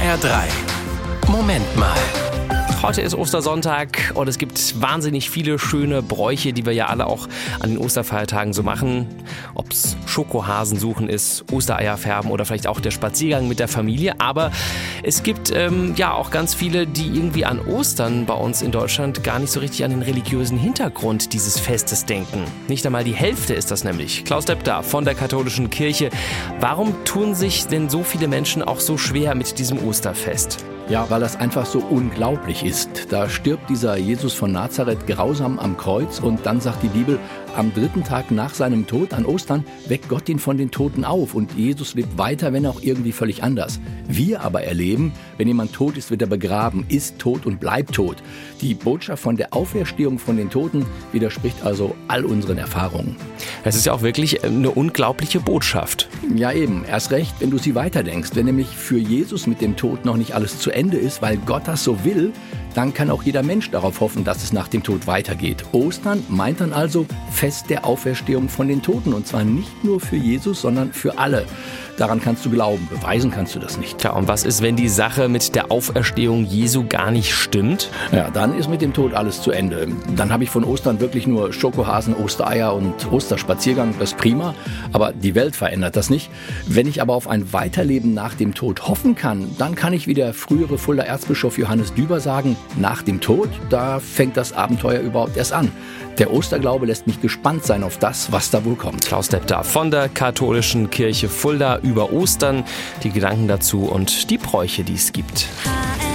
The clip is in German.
HR3. Moment mal. Heute ist Ostersonntag und es gibt wahnsinnig viele schöne Bräuche, die wir ja alle auch an den Osterfeiertagen so machen. Ob es Schokohasen suchen ist, Ostereier färben oder vielleicht auch der Spaziergang mit der Familie. Aber es gibt ja auch ganz viele, die irgendwie an Ostern bei uns in Deutschland gar nicht so richtig an den religiösen Hintergrund dieses Festes denken. Nicht einmal die Hälfte ist das nämlich. Klaus Depp da von der katholischen Kirche. Warum tun sich denn so viele Menschen auch so schwer mit diesem Osterfest? Ja, weil das einfach so unglaublich ist. Da stirbt dieser Jesus von Nazareth grausam am Kreuz und dann sagt die Bibel, am 3. Tag nach seinem Tod an Ostern weckt Gott ihn von den Toten auf und Jesus lebt weiter, wenn auch irgendwie völlig anders. Wir aber erleben, wenn jemand tot ist, wird er begraben, ist tot und bleibt tot. Die Botschaft von der Auferstehung von den Toten widerspricht also all unseren Erfahrungen. Das ist ja auch wirklich eine unglaubliche Botschaft. Ja eben, erst recht, wenn du sie weiterdenkst. Wenn nämlich für Jesus mit dem Tod noch nicht alles zu Ende ist, weil Gott das so will, dann kann auch jeder Mensch darauf hoffen, dass es nach dem Tod weitergeht. Ostern meint dann also Fest der Auferstehung von den Toten. Und zwar nicht nur für Jesus, sondern für alle. Daran kannst du glauben, beweisen kannst du das nicht. Tja, und was ist, wenn die Sache mit der Auferstehung Jesu gar nicht stimmt? Ja, dann ist mit dem Tod alles zu Ende. Dann habe ich von Ostern wirklich nur Schokohasen, Ostereier und Osterspaziergang, das ist prima. Aber die Welt verändert das nicht. Wenn ich aber auf ein Weiterleben nach dem Tod hoffen kann, dann kann ich wie der frühere Fuldaer Erzbischof Johannes Düber sagen, nach dem Tod, da fängt das Abenteuer überhaupt erst an. Der Osterglaube lässt mich gespannt sein auf das, was da wohl kommt. Klaus Depp da von der katholischen Kirche Fulda über Ostern, die Gedanken dazu und die Bräuche, die es gibt.